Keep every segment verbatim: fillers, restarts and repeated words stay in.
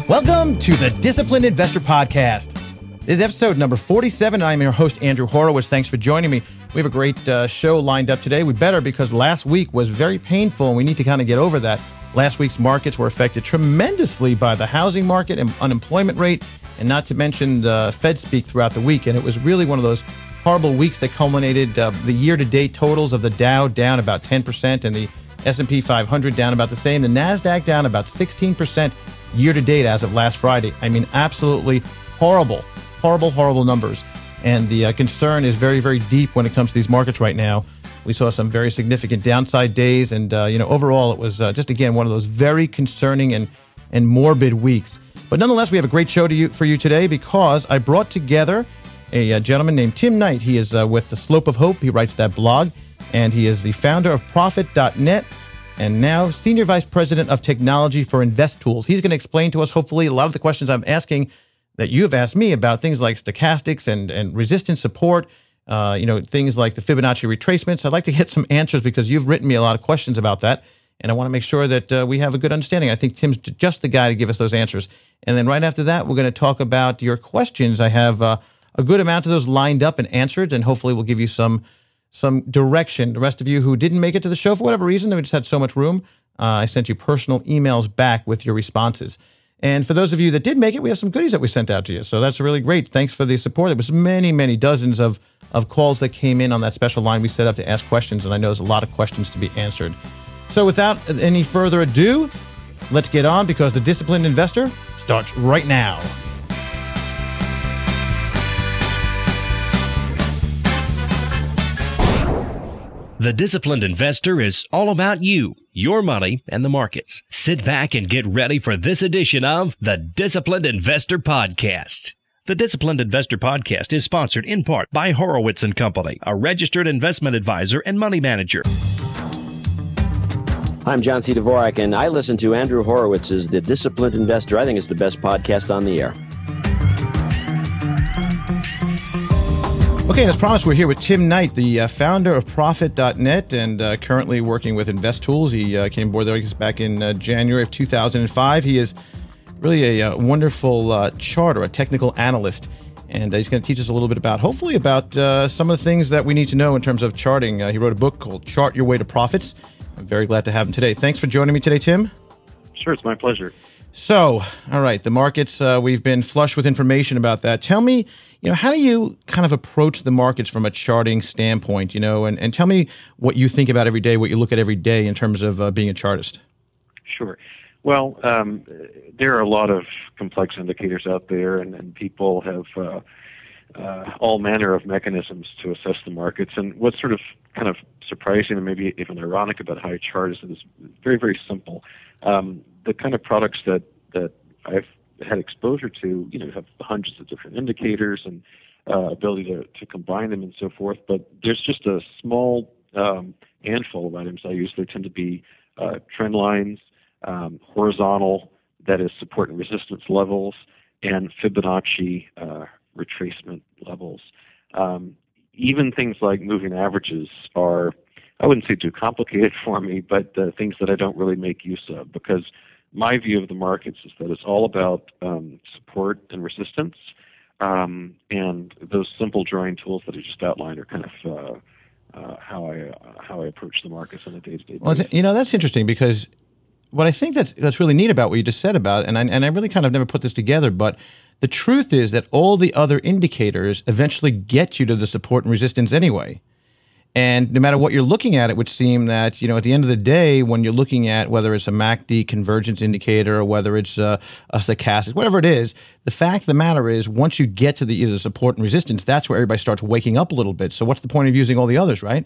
Welcome to the Disciplined Investor Podcast. This is episode number forty-seven. I'm your host, Andrew Horowitz. Thanks for joining me. We have a great uh, show lined up today. We better, because last week was very painful, and we need to kind of get over that. Last week's markets were affected tremendously by the housing market and unemployment rate, and not to mention the Fed speak throughout the week. And it was really one of those horrible weeks that culminated uh, the year-to-date totals of the Dow down about ten percent and the S and P five hundred down about the same. The NASDAQ down about sixteen percent year-to-date as of last Friday. I mean, absolutely horrible, horrible, horrible numbers. And the uh, concern is very, very deep when it comes to these markets right now. We saw some very significant downside days. And, uh, you know, overall, it was uh, just, again, one of those very concerning and, and morbid weeks. But nonetheless, we have a great show to you, for you today, because I brought together a, a gentleman named Tim Knight. He is uh, with The Slope of Hope. He writes that blog, and he is the founder of Profit dot net, and now Senior Vice President of Technology for InvestTools. He's going to explain to us, hopefully, a lot of the questions I'm asking that you have asked me about things like stochastics and, and resistance support, uh, you know, things like the Fibonacci retracements. I'd like to get some answers because you've written me a lot of questions about that, and I want to make sure that uh, we have a good understanding. I think Tim's just the guy to give us those answers. And then right after that, we're going to talk about your questions. I have uh, a good amount of those lined up and answered, and hopefully we'll give you some some direction. The rest of you who didn't make it to the show for whatever reason, we just had so much room, uh, I sent you personal emails back with your responses. And for those of you that did make it, we have some goodies that we sent out to you. So that's really great. Thanks for the support. There was many, many dozens of, of calls that came in on that special line we set up to ask questions, and I know there's a lot of questions to be answered. So without any further ado, let's get on, because the Disciplined Investor starts right now. The Disciplined Investor is all about you, your money, and the markets. Sit back and get ready for this edition of the Disciplined Investor Podcast. The Disciplined Investor Podcast is sponsored in part by Horowitz and Company, a registered investment advisor and money manager. I'm John C. Dvorak, and I listen to Andrew Horowitz's The Disciplined Investor. I think it's the best podcast on the air. Okay, and as promised, we're here with Tim Knight, the uh, founder of Profit dot net, and uh, currently working with InvestTools. He uh, came aboard there back in uh, January of two thousand five. He is really a, a wonderful uh, charter, a technical analyst, and uh, he's going to teach us a little bit about, hopefully, about uh, some of the things that we need to know in terms of charting. Uh, he wrote a book called Chart Your Way to Profits. I'm very glad to have him today. Thanks for joining me today, Tim. Sure, it's my pleasure. So, all right, the markets, uh, we've been flush with information about that. Tell me, you know, how do you kind of approach the markets from a charting standpoint, you know, and, and tell me what you think about every day, what you look at every day in terms of uh, being a chartist. Sure. Well, um, there are a lot of complex indicators out there, and, and people have uh, uh, all manner of mechanisms to assess the markets. And what's sort of kind of surprising and maybe even ironic about how I chart is that it's very, very simple. Um, the kind of products that, that I've had exposure to, you know, have hundreds of different indicators and uh, ability to, to combine them and so forth. But there's just a small um, handful of items I use. They tend to be uh, trend lines, um, horizontal, that is support and resistance levels, and Fibonacci uh, retracement levels. Um, even things like moving averages are, I wouldn't say too complicated for me, but uh, things that I don't really make use of, because my view of the markets is that it's all about um, support and resistance, um, and those simple drawing tools that I just outlined are kind of uh, uh, how I uh, how I approach the markets on a day-to-day basis. Well, you know, that's interesting, because what I think that's that's really neat about what you just said about, and I, and I really kind of never put this together, but the truth is that all the other indicators eventually get you to the support and resistance anyway. And no matter what you're looking at, it would seem that, you know, at the end of the day, when you're looking at whether it's a M A C D convergence indicator or whether it's uh, a stochastic, whatever it is, the fact of the matter is, once you get to the either support and resistance, that's where everybody starts waking up a little bit. So what's the point of using all the others, right?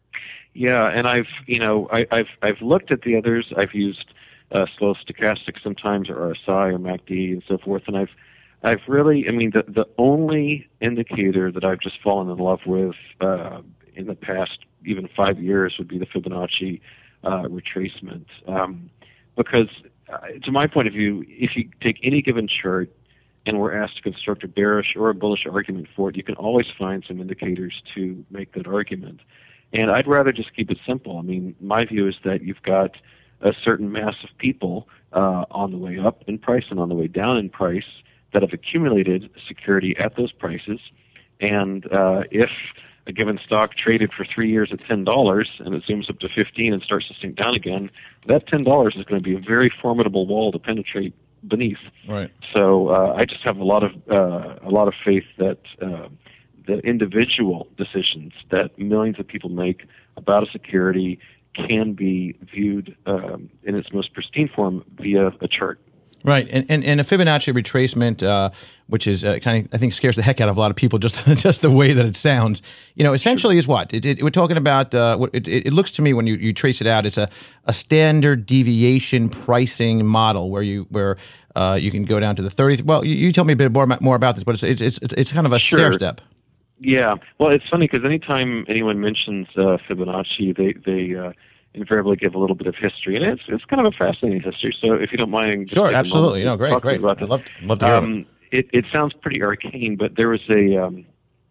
Yeah, and I've, you know, I, I've I've looked at the others. I've used uh, slow stochastic sometimes, or R S I, or M A C D, and so forth, and I've I've really, I mean, the the only indicator that I've just fallen in love with uh, in the past even five years would be the Fibonacci uh, retracement. Um, because uh, to my point of view, if you take any given chart and we're asked to construct a bearish or a bullish argument for it, you can always find some indicators to make that argument. And I'd rather just keep it simple. I mean, my view is that you've got a certain mass of people uh, on the way up in price and on the way down in price that have accumulated security at those prices. And uh, if a given stock traded for three years at ten dollars and it zooms up to fifteen and starts to sink down again, that ten dollars is going to be a very formidable wall to penetrate beneath. Right. So uh, I just have a lot of uh, a lot of faith that uh, the individual decisions that millions of people make about a security can be viewed um, in its most pristine form via a chart. Right, and and, and a Fibonacci retracement, uh, which is uh, kind of, I think, scares the heck out of a lot of people, just just the way that it sounds. You know, essentially is what? It, it, we're talking about, uh, what it, it looks to me when you, you trace it out, it's a, a standard deviation pricing model where you where uh, you can go down to the thirtieth. Well, you, you tell me a bit more, more about this, but it's, it's, it's, it's kind of a Sure. stair step. Yeah, well, it's funny because anytime anyone mentions uh, Fibonacci, they, they uh, invariably give a little bit of history, and it's it's kind of a fascinating history. So if you don't mind, just Sure, take a absolutely. moment No, to great, talk to me great. about I'd this. love, love to hear Um, it. It sounds pretty arcane, but there was a um,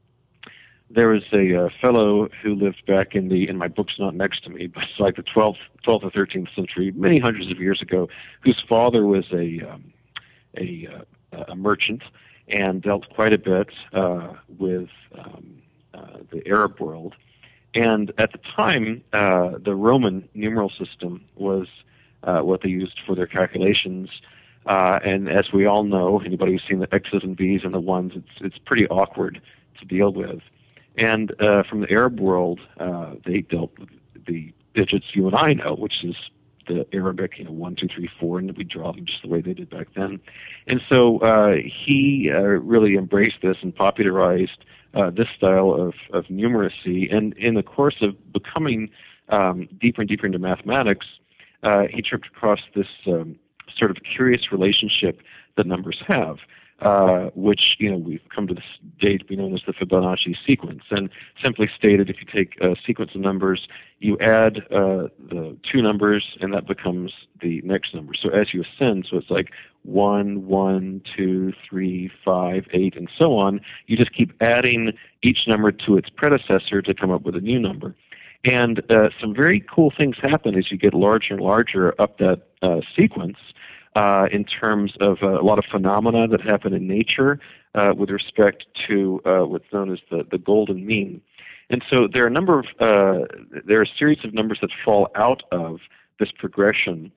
there was a uh, fellow who lived back in the, and my book's not next to me, but it's like the twelfth, twelfth or thirteenth century, many hundreds of years ago, whose father was a um, a, uh, a merchant and dealt quite a bit uh, with um, uh, the Arab world. And at the time, uh, the Roman numeral system was uh, what they used for their calculations. Uh, and as we all know, anybody who's seen the X's and B's and the ones, it's it's pretty awkward to deal with. And uh, from the Arab world, uh, they dealt with the digits you and I know, which is the Arabic, you know, one, two, three, four, and we draw them just the way they did back then. And so uh, he uh, really embraced this and popularized uh, this style of, of numeracy. And in the course of becoming um, deeper and deeper into mathematics, uh, he tripped across this um, sort of curious relationship that numbers have. Uh, which, you know, we've come to this day to be known as the Fibonacci sequence. And simply stated, if you take a sequence of numbers, you add uh, the two numbers, and that becomes the next number. So as you ascend, so it's like one, one, two, three, five, eight, and so on, you just keep adding each number to its predecessor to come up with a new number. And uh, some very cool things happen as you get larger and larger up that uh, sequence. Uh, in terms of uh, a lot of phenomena that happen in nature uh, with respect to uh, what's known as the, the golden mean. And so there are a number of, uh, there are a series of numbers that fall out of this progression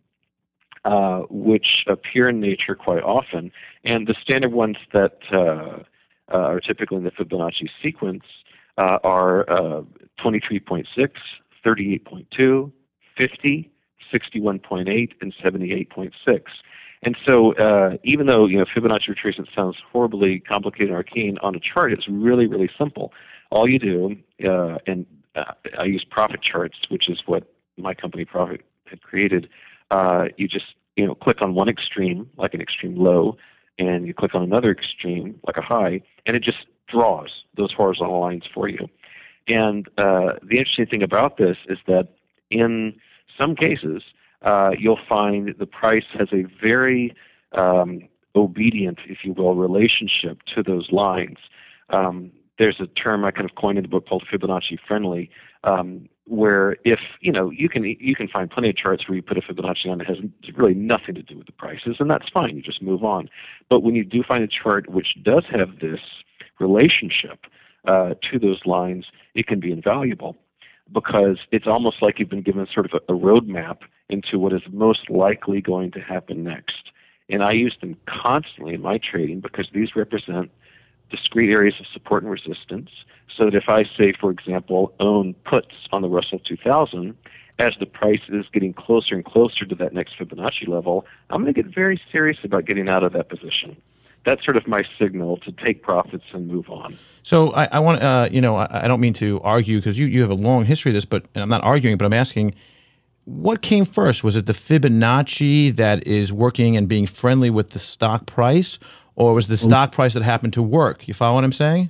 uh, which appear in nature quite often. And the standard ones that uh, uh, are typically in the Fibonacci sequence uh, are uh, twenty-three point six, thirty-eight point two, fifty, sixty-one point eight, and seventy-eight point six. And so uh, even though, you know, Fibonacci retracement sounds horribly complicated and arcane, on a chart it's really, really simple. All you do, uh, and uh, I use Profit Charts, which is what my company Profit had created. Uh, you just, you know, click on one extreme, like an extreme low, and you click on another extreme, like a high, and it just draws those horizontal lines for you. And uh, the interesting thing about this is that in some cases, uh, you'll find the price has a very um, obedient, if you will, relationship to those lines. Um, there's a term I kind of coined in the book called Fibonacci friendly, um, where if, you know, you can you can find plenty of charts where you put a Fibonacci on that has really nothing to do with the prices, and that's fine. You just move on. But when you do find a chart which does have this relationship uh, to those lines, it can be invaluable, because it's almost like you've been given sort of a, a roadmap into what is most likely going to happen next. And I use them constantly in my trading because these represent discrete areas of support and resistance, so that if I say, for example, own puts on the Russell two thousand, as the price is getting closer and closer to that next Fibonacci level, I'm going to get very serious about getting out of that position. That's sort of my signal to take profits and move on. So I, I want, uh, you know, I, I don't mean to argue because you, you have a long history of this, but and I'm not arguing, but I'm asking, what came first? Was it the Fibonacci that is working and being friendly with the stock price, or was the stock price that happened to work? You follow what I'm saying?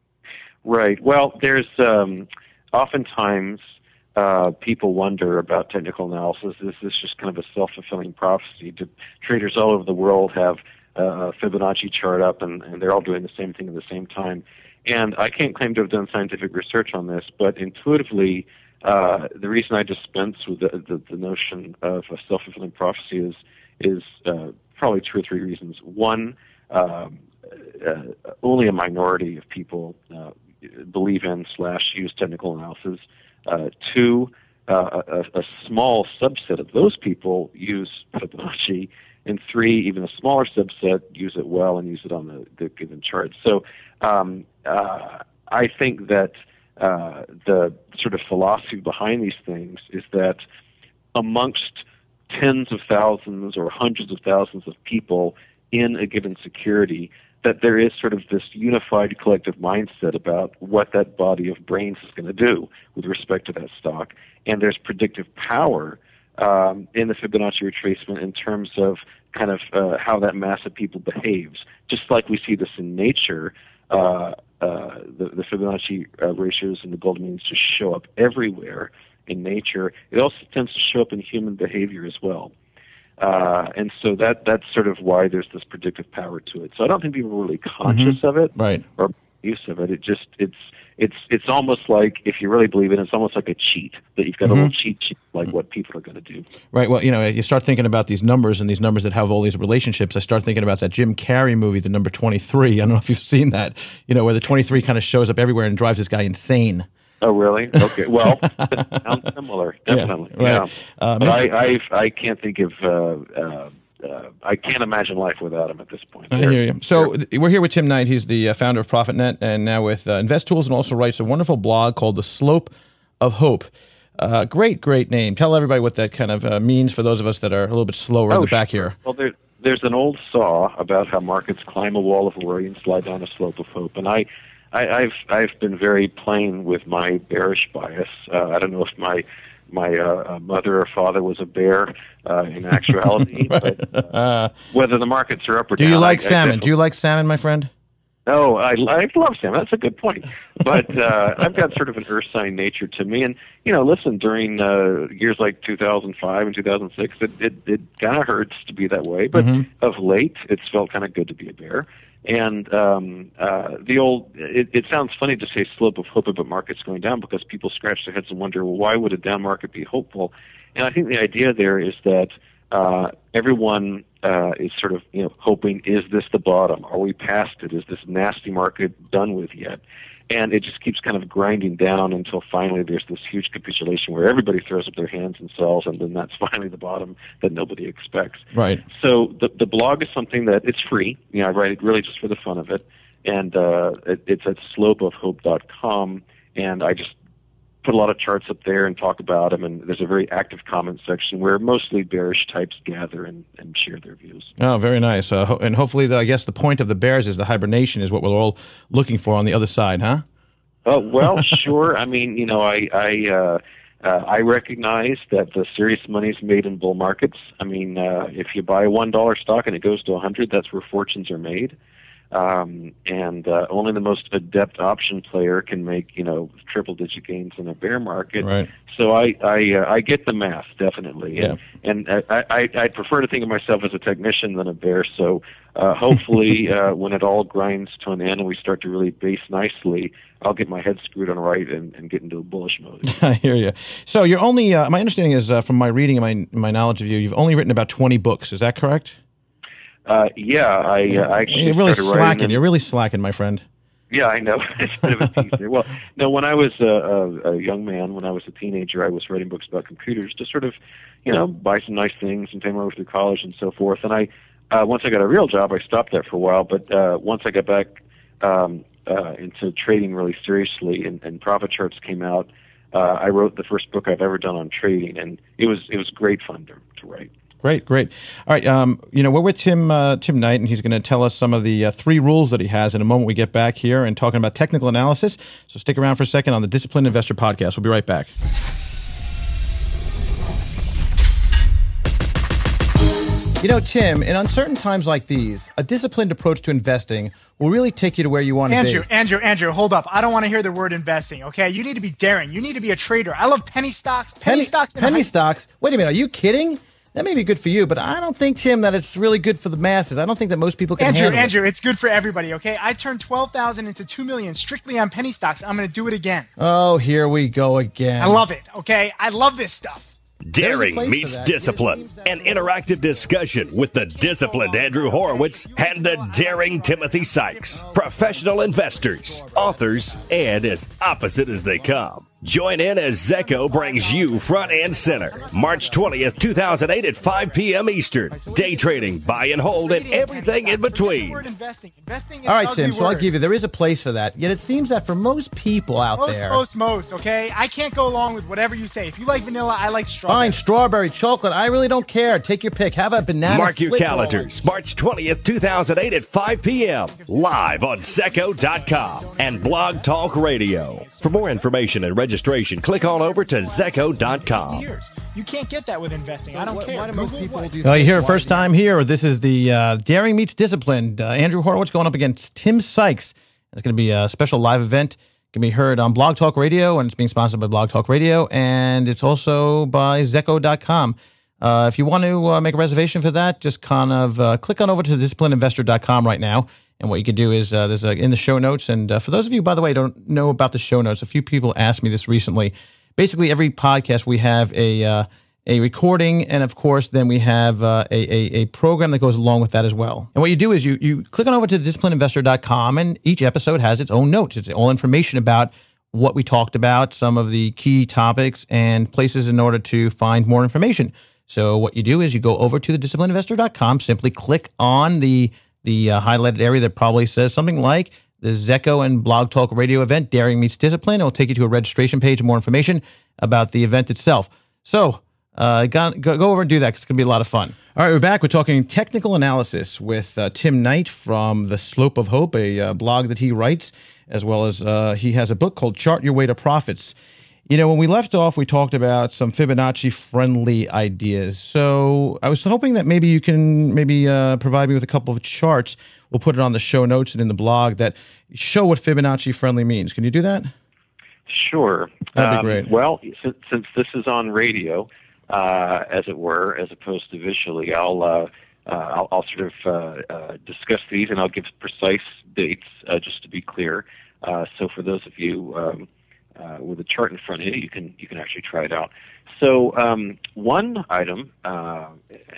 Right. Well, there's um, oftentimes uh, people wonder about technical analysis. This is just kind of a self-fulfilling prophecy. Do traders all over the world have a Fibonacci chart up, and, and they're all doing the same thing at the same time? And I can't claim to have done scientific research on this, but intuitively, uh, the reason I dispense with the, the, the notion of a self-fulfilling prophecy is is uh, probably two or three reasons. One, um, uh, only a minority of people uh, believe in slash use technical analysis. Uh, two, uh, a, a small subset of those people use Fibonacci. And three, even a smaller subset use it well and use it on the, the given chart. So um, uh, I think that uh, the sort of philosophy behind these things is that amongst tens of thousands or hundreds of thousands of people in a given security, that there is sort of this unified collective mindset about what that body of brains is going to do with respect to that stock. And there's predictive power Um, in the Fibonacci retracement in terms of kind of uh, how that mass of people behaves. Just like we see this in nature, uh, uh, the, the Fibonacci uh, ratios and the golden means just show up everywhere in nature. It also tends to show up in human behavior as well. Uh, and so that that's sort of why there's this predictive power to it. So I don't think people are really conscious mm-hmm. of it right. or use of it. It just it's it's it's almost like, if you really believe it, it's almost like a cheat, that you've got mm-hmm. a little cheat sheet like what people are going to do. Right. Well, you know, you start thinking about these numbers and these numbers that have all these relationships. I start thinking about that Jim Carrey movie, The Number twenty-three. I don't know if you've seen that. You know, where the twenty-three kind of shows up everywhere and drives this guy insane. Oh, really? Okay. Well, it sounds similar, definitely. Yeah. Right. Yeah. Uh, but I, I, I can't think of, uh, uh, uh, I can't imagine life without him at this point. I They're, hear you. So we're here with Tim Knight. He's the uh, founder of ProfitNet and now with uh, InvestTools, and also writes a wonderful blog called The Slope of Hope. Uh, great, great name. Tell everybody what that kind of uh, means for those of us that are a little bit slower oh, in the back sure. here. Well, there, there's an old saw about how markets climb a wall of worry and slide down a slope of hope. And I, I, I've I've been very plain with my bearish bias. Uh, I don't know if my my uh, mother or father was a bear uh, in actuality, right. but uh, whether the markets are up or Do down. you like I, salmon? I Do you like salmon, my friend? No, I, I love salmon. That's a good point. But uh, I've got sort of an earth sign nature to me. And, you know, listen, during uh, years like two thousand five and two thousand six, it, it, it kind of hurts to be that way. But mm-hmm. of late, it's felt kind of good to be a bear. And um, uh, the old, it, it sounds funny to say slope of hope about markets going down, because people scratch their heads and wonder, well, why would a down market be hopeful? And I think the idea there is that uh, everyone uh, is sort of, you know, hoping, is this the bottom? Are we past it? Is this nasty market done with yet? And it just keeps kind of grinding down until finally there's this huge capitulation where everybody throws up their hands and sells, and then that's finally the bottom that nobody expects. Right. So the the blog is something that it's free. You know, I write it really just for the fun of it, and uh, it, it's at slope of hope dot com, and I just put a lot of charts up there and talk about them, and there's a very active comment section where mostly bearish types gather and, and share their views. Oh, very nice. Uh, ho- and hopefully, the, I guess the point of the bears is the hibernation is what we're all looking for on the other side, huh? Oh, well, sure. I mean, you know, I I, uh, uh, I recognize that the serious money is made in bull markets. I mean, uh, if you buy a one dollar stock and it goes to one hundred, that's where fortunes are made. Um, and uh, only the most adept option player can make, you know, triple-digit gains in a bear market. Right. So I I, uh, I get the math, definitely. Yeah. And, and I, I I prefer to think of myself as a technician than a bear. So uh, hopefully, uh, when it all grinds to an end and we start to really base nicely, I'll get my head screwed on right and, and get into a bullish mode. I hear you. So you're only, uh, my understanding is uh, from my reading and my my knowledge of you, you've only written about twenty books. Is that correct? Uh, yeah, I, uh, I actually You're really started slacking. writing. You're really slacking, my friend. Yeah, I know. It's a bit of a teaser. Well, no, when I was a, a, a young man, when I was a teenager, I was writing books about computers to sort of, you know, buy some nice things and pay my way through college and so forth. And I, uh, once I got a real job, I stopped that for a while. But uh, once I got back um, uh, into trading really seriously, and, and Profit Charts came out, uh, I wrote the first book I've ever done on trading, and it was it was great fun to, to write. Great, great. All right, um, you know, we're with Tim uh, Tim Knight, and he's going to tell us some of the uh, three rules that he has in a moment. We get back here and talking about technical analysis. So stick around for a second on the Disciplined Investor Podcast. We'll be right back. You know, Tim, in uncertain times like these, a disciplined approach to investing will really take you to where you want to Andrew, be. Andrew, Andrew, hold up. I don't want to hear the word investing, okay? You need to be daring. You need to be a trader. I love penny stocks. Penny, Penny stocks. Penny high- stocks? Wait a minute. Are you kidding? That may be good for you, but I don't think, Tim, that it's really good for the masses. I don't think that most people can Andrew, handle Andrew, it. it's good for everybody, okay? I turned twelve thousand into two million strictly on penny stocks. I'm going to do it again. Oh, here we go again. I love it, okay? I love this stuff. Daring place meets for that. discipline. An interactive discussion with the disciplined Andrew Horowitz and the daring Timothy Sykes. Professional investors, authors, and as opposite as they come. Join in as Zecco brings you front and center. March twentieth, two thousand eight at five p.m. Eastern. Day trading, buy and hold, and everything in between. Investing. Investing is All right, an ugly Tim, so I'll word. give you, there is a place for that. Yet it seems that for most people out Most, there, most, most, okay? I can't go along with whatever you say. If you like vanilla, I like strawberry. fine, strawberry, chocolate, I really don't care. Take your pick. Have a banana Mark your split roll. calendars. March twentieth, two thousand eight at five p.m. Live on Zecco dot com and Blog Talk Radio. For more information and registration, click on over to Zecco dot com. Years. You can't get that with investing. I don't Why- care. why do most Google people what? do Oh, you hear it first time here. This is the uh, Daring Meets Disciplined. Uh, Andrew Horowitz going up against Tim Sykes. It's going to be a special live event. It can be heard on Blog Talk Radio, and it's being sponsored by Blog Talk Radio, and it's also by Zecco dot com. Uh, if you want to uh, make a reservation for that, just kind of uh, click on over to disciplined investor dot com right now. And what you can do is uh, there's a, in the show notes. And uh, for those of you, by the way, don't know about the show notes, a few people asked me this recently. Basically, every podcast we have a uh, a recording, and of course, then we have uh, a, a a program that goes along with that as well. And what you do is you you click on over to disciplined investor dot com, and each episode has its own notes. It's all information about what we talked about, some of the key topics, and places in order to find more information. So what you do is you go over to the disciplined investor dot com, simply click on the the uh, highlighted area that probably says something like the Zecco and Blog Talk Radio event, Daring Meets Discipline. It will take you to a registration page and more information about the event itself. So uh, go, go over and do that because it's going to be a lot of fun. All right, we're back. We're talking technical analysis with uh, Tim Knight from The Slope of Hope, a uh, blog that he writes, as well as uh, he has a book called Chart Your Way to Profits. You know, when we left off, we talked about some Fibonacci-friendly ideas. So I was hoping that maybe you can maybe uh, provide me with a couple of charts. We'll put it on the show notes and in the blog that show what Fibonacci-friendly means. Can you do that? Sure. That'd be Um, great. Well, since, since this is on radio, uh, as it were, as opposed to visually, I'll uh, uh, I'll, I'll sort of uh, uh, discuss these, and I'll give precise dates, uh, just to be clear. Uh, so for those of you um, uh, with a chart in front of you, you can you can actually try it out. So um, one item uh,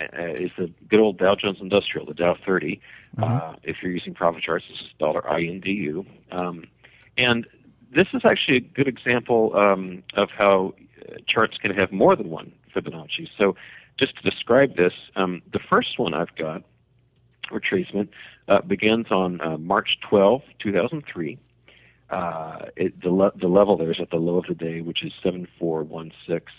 is the good old Dow Jones Industrial, the Dow thirty. Mm-hmm. Uh, if you're using profit charts, this is dollar I N D U. Um, and this is actually a good example um, of how uh, charts can have more than one Fibonacci. So just to describe this, um, the first one I've got, retracement, uh, begins on uh, March twelfth, two thousand three. Uh, it, the, le- the level there is at the low of the day, which is seven four one six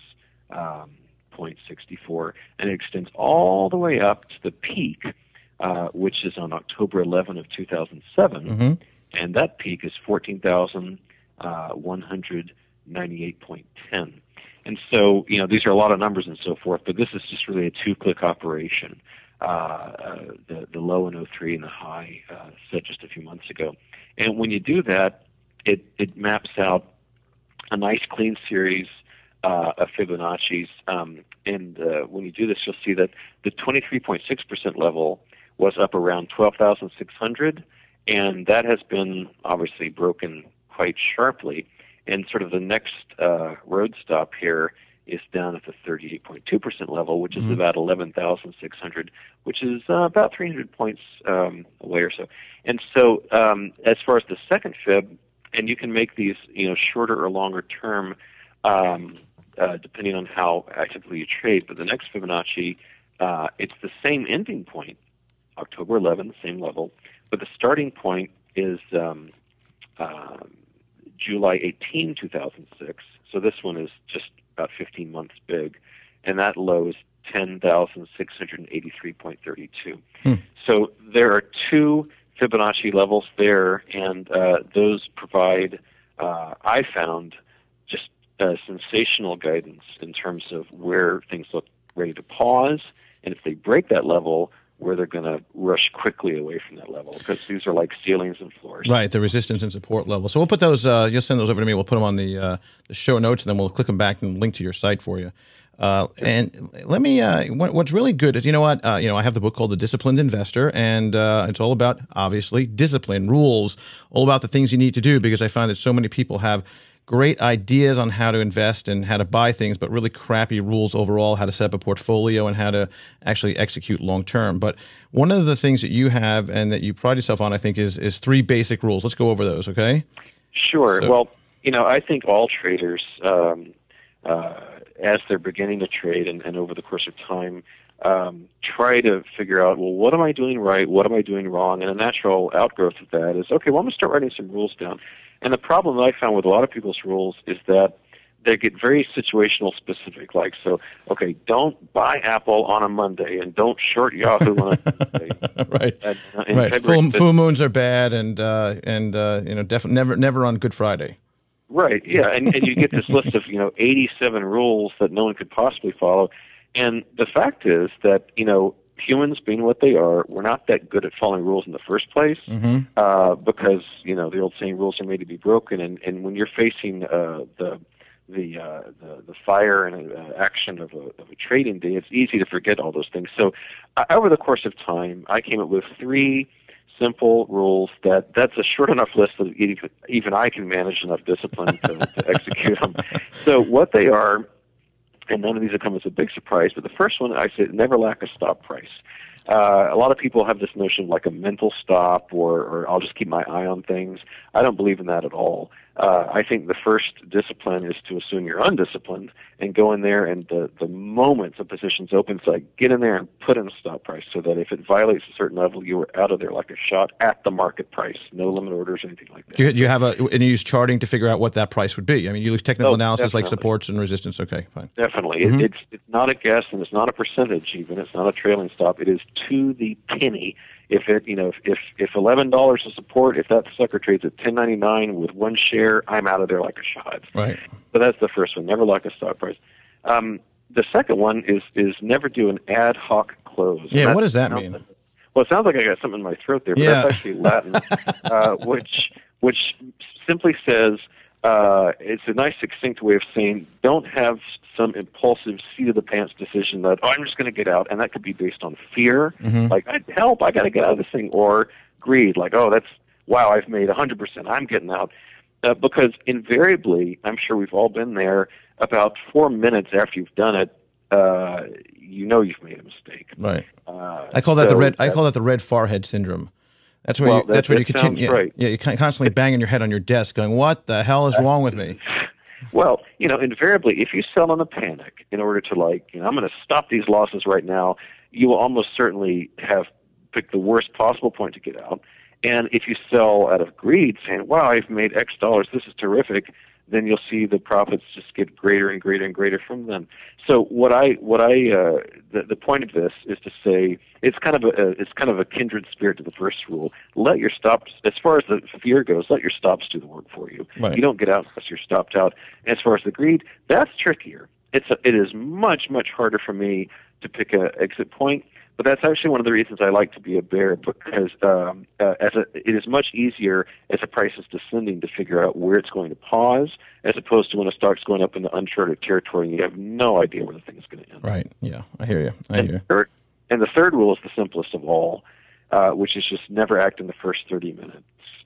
point six four, and it extends all the way up to the peak, uh, which is on October eleventh of two thousand seven, Mm-hmm. and that peak is fourteen thousand one hundred ninety-eight point one zero. And so, you know, these are a lot of numbers and so forth, but this is just really a two-click operation. Uh, uh, the, the low in oh three and the high uh, set just a few months ago. And when you do that, it, it maps out a nice clean series uh, of Fibonacci's. Um, and uh, when you do this, you'll see that the twenty-three point six percent level was up around twelve thousand six hundred, and that has been obviously broken quite sharply. And sort of the next uh, road stop here is down at the thirty-eight point two percent level, which is Mm-hmm. about eleven thousand six hundred, which is uh, about three hundred points um, away or so. And so um, as far as the second fib, and you can make these, you know, shorter or longer term, um, uh, depending on how actively you trade. But the next Fibonacci, uh, it's the same ending point, October eleventh, same level, but the starting point is um, uh, July eighteenth, two thousand six. So this one is just about fifteen months big, and that low is ten thousand six hundred eighty-three point three two. Hmm. So there are two Fibonacci levels there, and uh, those provide, uh, I found, just uh, sensational guidance in terms of where things look ready to pause, and if they break that level, where they're going to rush quickly away from that level, because these are like ceilings and floors. Right, the resistance and support level. So we'll put those, uh, you'll send those over to me. We'll put them on the uh, the show notes, and then we'll click them back and link to your site for you. Uh, and let me, uh, what, what's really good is, you know what, uh, you know, I have the book called The Disciplined Investor, and uh, it's all about, obviously, discipline, rules, all about the things you need to do, because I find that so many people have great ideas on how to invest and how to buy things, but really crappy rules overall, how to set up a portfolio and how to actually execute long term. But one of the things that you have and that you pride yourself on, I think, is is three basic rules. Let's go over those, okay? Sure. So, well, you know, I think all traders, um, uh, as they're beginning to trade and, and over the course of time, um, try to figure out, well, what am I doing right? What am I doing wrong? And a natural outgrowth of that is, okay, well, I'm going to start writing some rules down. And the problem that I found with a lot of people's rules is that they get very situational specific. Like, so, okay, don't buy Apple on a Monday and don't short Yahoo on a Tuesday. right. And, uh, right. Full, full moons are bad, and uh, and uh, you know, definitely never never on Good Friday. Right. Yeah, and and you get this list of you know eighty-seven rules that no one could possibly follow, and the fact is that you know. Humans being what they are, we're not that good at following rules in the first place mm-hmm. uh, because, you know, the old saying, rules are made to be broken. And, and when you're facing uh, the the, uh, the the fire and uh, action of a, of a trading day, it's easy to forget all those things. So uh, over the course of time, I came up with three simple rules that that's a short enough list that even, even I can manage enough discipline to, to execute them. So what they are, and none of these have come as a big surprise, but the first one, I said, never lack a stop price. Uh, a lot of people have this notion of like a mental stop or, or I'll just keep my eye on things. I don't believe in that at all. Uh, I think the first discipline is to assume you're undisciplined and go in there and the, the moment the position's open, it's like get in there and put in a stop price so that if it violates a certain level, you are out of there like a shot at the market price. No limit orders or anything like that. Do you, do you have a, and you use charting to figure out what that price would be? I mean, you use technical Oh, analysis definitely. like supports and resistance. Okay, fine. Definitely. Mm-hmm. It, it's, it's not a guess and it's not a percentage even. It's not a trailing stop. It is to the penny. If it, you know, if if, if eleven dollars is support, if that sucker trades at ten ninety nine with one share, I'm out of there like a shot. Right. So that's the first one. Never lock a stop price. Um, the second one is is never do an ad hoc close. Yeah. What does that mean? Well, it sounds like I got something in my throat there, but Yeah. that's actually Latin, uh, which which simply says. Uh, it's a nice succinct way of saying don't have some impulsive seat-of-the-pants decision that, oh, I'm just going to get out, and that could be based on fear, mm-hmm. like, help, I got to get out of this thing, or greed, like, oh, that's, wow, I've made one hundred percent, I'm getting out. Uh, because invariably, I'm sure we've all been there, about four minutes after you've done it, uh, you know you've made a mistake. Right. Uh, I call that so the red. I that- call that the red forehead syndrome. That's where Well, you, that- that's where that you continue. sounds Yeah, right. yeah, you're constantly banging your head on your desk, going, "What the hell is wrong with me?" Well, you know, invariably, if you sell in a panic in order to, like, you know, I'm going to stop these losses right now, you will almost certainly have picked the worst possible point to get out. And if you sell out of greed, saying, wow, I've made X dollars, this is terrific, then you'll see the profits just get greater and greater and greater from them. So what I, what I, uh, the, the point of this is to say it's kind of a, it's kind of a kindred spirit to the first rule. Let your stops, as far as the fear goes, let your stops do the work for you. Right. You don't get out unless you're stopped out. And as far as the greed, that's trickier. It's a, it is much much harder for me to pick an exit point. But that's actually one of the reasons I like to be a bear, because um, uh, as a, it is much easier as a price is descending to figure out where it's going to pause, as opposed to when a stock's going up into uncharted territory and you have no idea where the thing is going to end. Right. Yeah, I hear you. I And, hear. third, and the third rule is the simplest of all, uh, which is just never act in the first thirty minutes.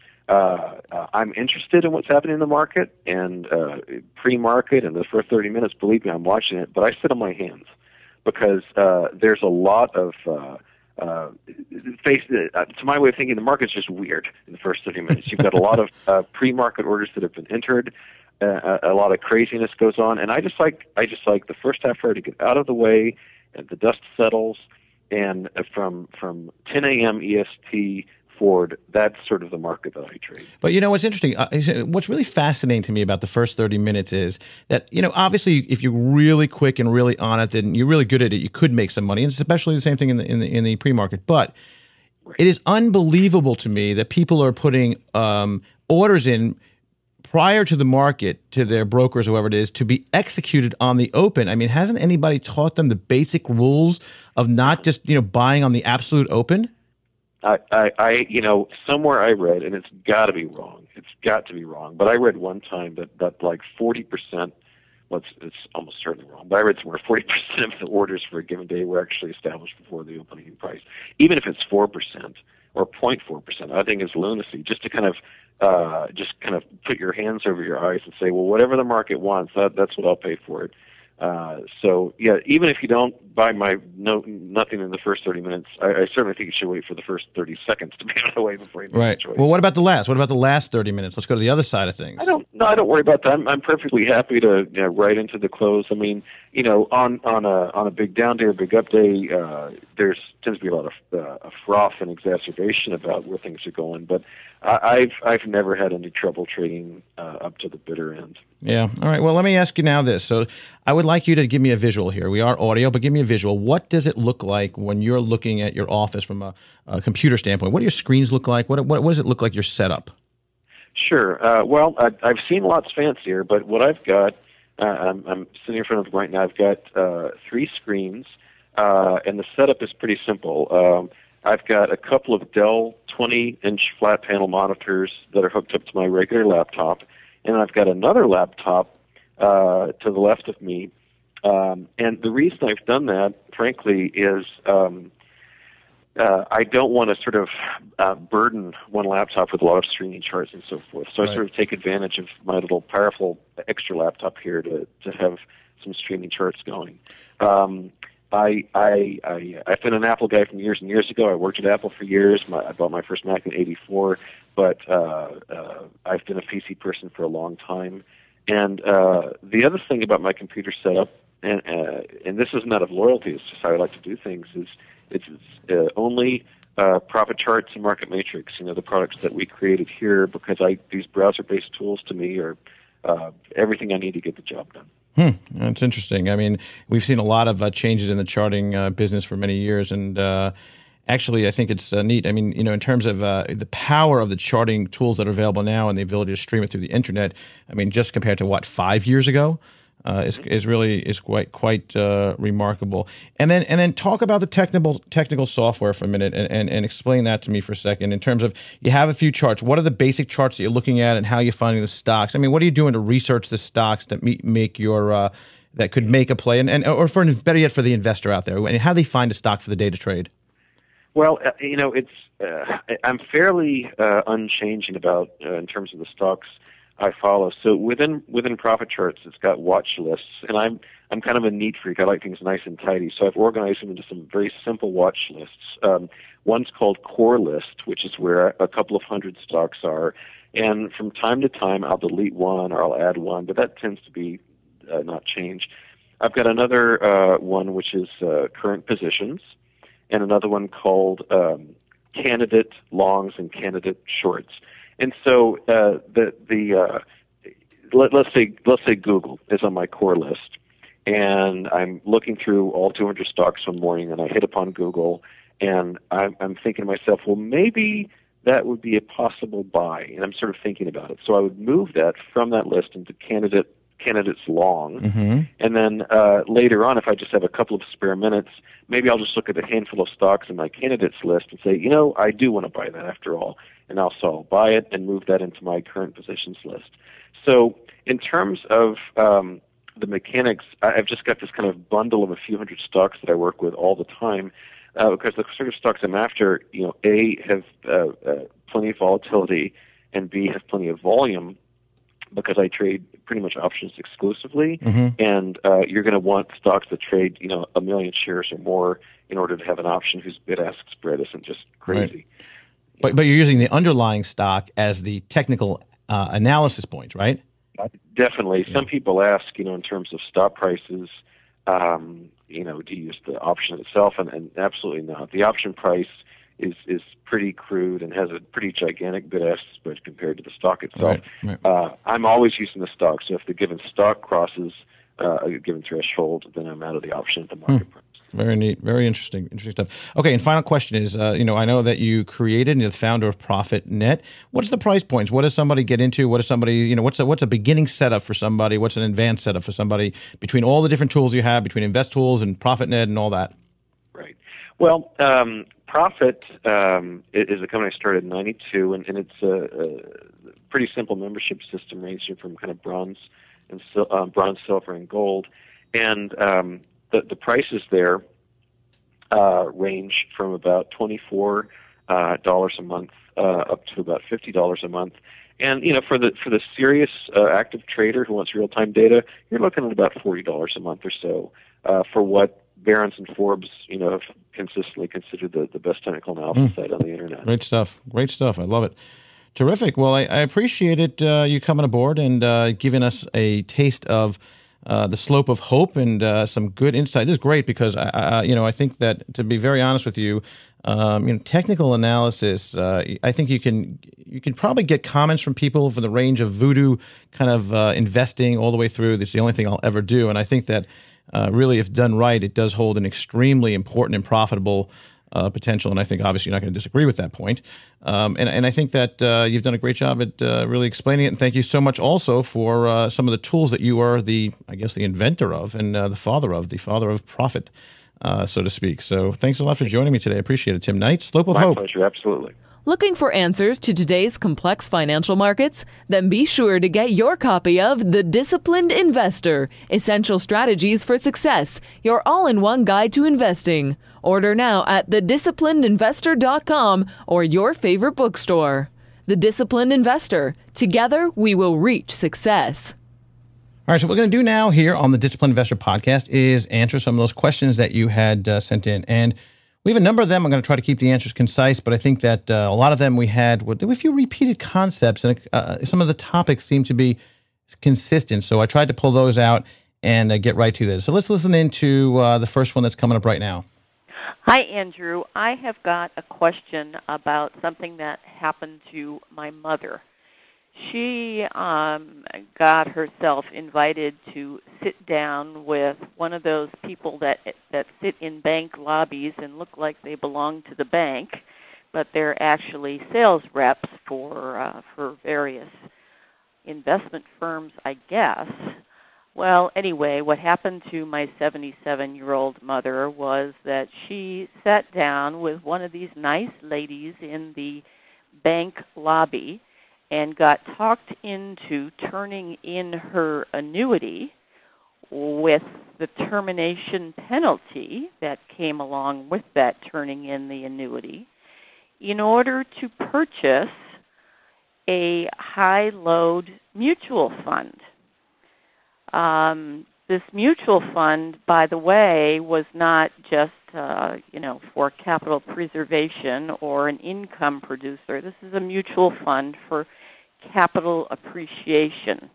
Uh, uh, I'm interested in what's happening in the market and uh, pre-market and the first thirty minutes. Believe me, I'm watching it, but I sit on my hands. Because uh, there's a lot of, uh, uh, face, uh, to my way of thinking, the market's just weird in the first thirty minutes. You've got a lot of uh, pre-market orders that have been entered, uh, a, a lot of craziness goes on, and I just like I just like the first half hour to get out of the way, and the dust settles, and from from ten a.m. E S T forward, that's sort of the market that I trade. But you know what's interesting? Uh, what's really fascinating to me about the first thirty minutes is that, you know, obviously if you're really quick and really on it, then you're really good at it. You could make some money, and it's especially the same thing in the in the, in the pre-market. But right. It is unbelievable to me that people are putting um, orders in prior to the market to their brokers, whoever it is, to be executed on the open. I mean, hasn't anybody taught them the basic rules of not just, you know, buying on the absolute open? I, I, I, you know, somewhere I read, and it's got to be wrong. It's got to be wrong. But I read one time that, that like forty percent, well, it's, it's almost certainly wrong, but I read somewhere forty percent of the orders for a given day were actually established before the opening price. Even if it's four percent or zero point four percent, I think is lunacy, just to kind of uh, just kind of put your hands over your eyes and say, well, whatever the market wants, that, that's what I'll pay for it. Uh, so, yeah, even if you don't buy my no, nothing in the first thirty minutes, I, I certainly think you should wait for the first thirty seconds to be out of the way before you make right. a choice. Well, what about the last? What about the last thirty minutes? Let's go to the other side of things. I don't. No, I don't worry about that. I'm, I'm perfectly happy to you know, right into the close. I mean, you know, on on a on a big down day or big up day, uh, there's tends to be a lot of uh, froth and exacerbation about where things are going. But I, I've I've never had any trouble trading uh, up to the bitter end. Yeah. All right. Well, let me ask you now this. So I would like you to give me a visual here. We are audio, but give me a visual. What does it look like when you're looking at your office from a, a computer standpoint? What do your screens look like? What, what, what does it look like your setup? Sure. Uh, well, I, I've seen lots fancier, but what I've got, uh, I'm, I'm sitting in front of them right now. I've got uh, three screens, uh, and the setup is pretty simple. Um, I've got a couple of Dell twenty-inch flat panel monitors that are hooked up to my regular laptop, and I've got another laptop uh, to the left of me. Um, and the reason I've done that, frankly, is um, uh, I don't want to sort of uh, burden one laptop with a lot of streaming charts and so forth. So right. I sort of take advantage of my little powerful extra laptop here to, to have some streaming charts going. Um, I, I, I, I've been an Apple guy from years and years ago. I worked at Apple for years. My, I bought my first Mac in eighty-four, but uh, uh, I've been a P C person for a long time. And uh, the other thing about my computer setup, and, uh, and this isn't out of loyalty, it's just how I like to do things, is it's uh, only uh, Profit Charts and Market Matrix, you know, the products that we created here, because I these browser-based tools to me are uh, everything I need to get the job done. Hmm. That's interesting. I mean, we've seen a lot of uh, changes in the charting uh, business for many years, and uh, actually, I think it's uh, neat. I mean, you know, in terms of uh, the power of the charting tools that are available now and the ability to stream it through the internet, I mean, just compared to what, five years ago, uh, is is really is quite quite uh, remarkable. And then and then talk about the technical technical software for a minute, and, and and explain that to me for a second. In terms of, you have a few charts. What are the basic charts that you're looking at, and how you're finding the stocks? I mean, what are you doing to research the stocks that meet, make your uh, that could make a play, and, and or for better yet, for the investor out there, and how do they find a stock for the day to trade? Well, uh, you know, it's uh, I'm fairly uh, unchanging about uh, in terms of the stocks I follow. So within within Profit Charts, it's got watch lists, and I'm I'm kind of a neat freak. I like things nice and tidy, so I've organized them into some very simple watch lists. Um, one's called Core List, which is where a couple of hundred stocks are, and from time to time I'll delete one or I'll add one, but that tends to be uh, not change. I've got another uh, one which is uh, Current Positions, and another one called um, Candidate Longs and Candidate Shorts. And so uh, the the uh, let, let's say let's say Google is on my core list, and I'm looking through all two hundred stocks one morning, and I hit upon Google, and I'm, I'm thinking to myself, well, maybe that would be a possible buy, and I'm sort of thinking about it. So I would move that from that list into candidate candidates long, mm-hmm. and then uh, later on, if I just have a couple of spare minutes, maybe I'll just look at a handful of stocks in my candidates list and say, you know, I do want to buy that after all, and also I'll buy it and move that into my current positions list. So in terms of um, the mechanics, I've just got this kind of bundle of a few hundred stocks that I work with all the time, uh, because the sort of stocks I'm after, you know, A, have uh, uh, plenty of volatility, and B, have plenty of volume, because I trade pretty much options exclusively, mm-hmm. and uh, you're going to want stocks that trade, you know, a million shares or more in order to have an option whose bid-ask spread isn't just crazy. Right. But but you're using the underlying stock as the technical uh, analysis points, right? Definitely. Yeah. Some people ask, you know, in terms of stock prices, um, you know, do you use the option itself? And, and absolutely not. The option price is is pretty crude and has a pretty gigantic bid-ask spread compared to the stock itself. Right, right. Uh, I'm always using the stock, so if the given stock crosses uh, a given threshold, then I'm out of the option at the market hmm. price. Very neat. Very interesting. Interesting stuff. Okay, and final question is, uh, you know, I know that you created and you're the founder of ProfitNet. What's the price points? What does somebody get into? What is somebody, you know, what's a, what's a beginning setup for somebody? What's an advanced setup for somebody between all the different tools you have, between InvestTools and ProfitNet and all that? Right. Well, um, Profit um, is a company I started in ninety-two, and, and it's a, a pretty simple membership system ranging from kind of bronze and sil- um, bronze, silver, and gold. And um, the, the prices there uh, range from about twenty-four dollars uh, a month uh, up to about fifty dollars a month. And you know, for the for the serious uh, active trader who wants real-time data, you're looking at about forty dollars a month or so uh, for what Barron's and Forbes, you know, have consistently considered the, the best technical analysis mm. site on the internet. Great stuff. Great stuff. I love it. Terrific. Well, I, I appreciate it, uh, you coming aboard and uh, giving us a taste of uh, the slope of hope and uh, some good insight. This is great because, I, I, you know, I think that, to be very honest with you, um, you know, technical analysis, uh, I think you can you can probably get comments from people from the range of voodoo kind of uh, investing all the way through. That's the only thing I'll ever do. And I think that uh, really, if done right, it does hold an extremely important and profitable Uh, potential, and I think obviously you're not going to disagree with that point. Um, and, and I think that uh, you've done a great job at uh, really explaining it, and thank you so much also for uh, some of the tools that you are the, I guess, the inventor of and uh, the father of, the father of profit, uh, so to speak. So thanks a lot for joining me today. I appreciate it, Tim Knight, Slope of My Hope. My pleasure, absolutely. Looking for answers to today's complex financial markets? Then be sure to get your copy of The Disciplined Investor, Essential Strategies for Success, your all-in-one guide to investing. Order now at the disciplined investor dot com or your favorite bookstore. The Disciplined Investor. Together, we will reach success. All right, so what we're going to do now here on the Disciplined Investor podcast is answer some of those questions that you had uh, sent in. And we have a number of them. I'm going to try to keep the answers concise, but I think that uh, a lot of them we had, there were a few repeated concepts, and uh, some of the topics seem to be consistent. So I tried to pull those out and uh, get right to this. So let's listen into uh, the first one that's coming up right now. Hi, Andrew. I have got a question about something that happened to my mother. She um, got herself invited to sit down with one of those people that that sit in bank lobbies and look like they belong to the bank, but they're actually sales reps for uh, for various investment firms, I guess. Well, anyway, what happened to my seventy-seven-year-old mother was that she sat down with one of these nice ladies in the bank lobby and got talked into turning in her annuity with the termination penalty that came along with that turning in the annuity in order to purchase a high-load mutual fund. Um, this mutual fund, by the way, was not just, uh, you know, for capital preservation or an income producer. This is a mutual fund for capital appreciation.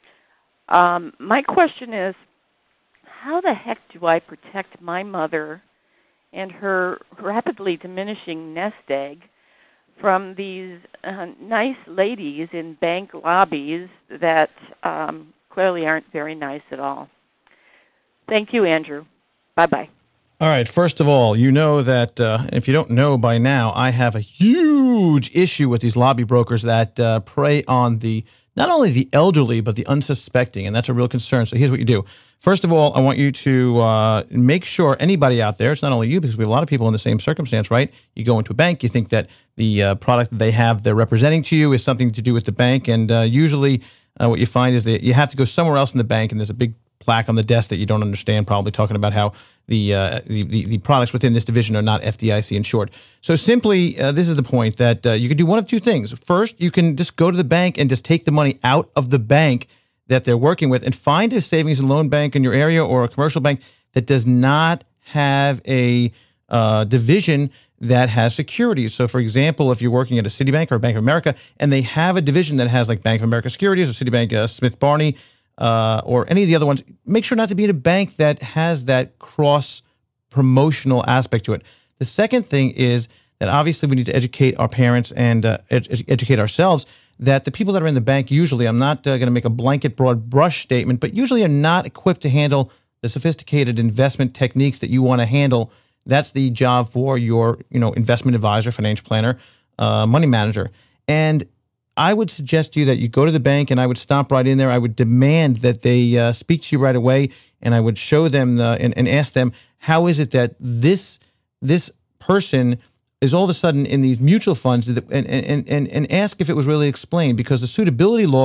Um, my question is, how the heck do I protect my mother and her rapidly diminishing nest egg from these uh, nice ladies in bank lobbies that um, clearly aren't very nice at all? Thank you, Andrew. Bye-bye. All right. First of all, you know that uh, if you don't know by now, I have a huge issue with these lobby brokers that uh, prey on the not only the elderly, but the unsuspecting. And that's a real concern. So here's what you do. First of all, I want you to uh, make sure anybody out there, it's not only you, because we have a lot of people in the same circumstance, right? You go into a bank, you think that the uh, product that they have they're representing to you is something to do with the bank. And uh, usually uh, what you find is that you have to go somewhere else in the bank, and there's a big plaque on the desk that you don't understand, probably talking about how the, uh, the, the the products within this division are not F D I C insured. So simply, uh, this is the point, that uh, you can do one of two things. First, you can just go to the bank and just take the money out of the bank that they're working with and find a savings and loan bank in your area or a commercial bank that does not have a uh, division that has securities. So, for example, if you're working at a Citibank or a Bank of America and they have a division that has like Bank of America Securities or Citibank uh, Smith Barney, Uh, or any of the other ones, make sure not to be in a bank that has that cross-promotional aspect to it. The second thing is that obviously we need to educate our parents and uh, ed- educate ourselves that the people that are in the bank usually, I'm not uh, going to make a blanket broad brush statement, but usually are not equipped to handle the sophisticated investment techniques that you want to handle. That's the job for your, you know, investment advisor, financial planner, uh, money manager. And I would suggest to you that you go to the bank, and I would stop right in there. I would demand that they uh, speak to you right away, and I would show them the, and, and ask them, how is it that this this person is all of a sudden in these mutual funds, and, and, and, and ask if it was really explained, because the suitability laws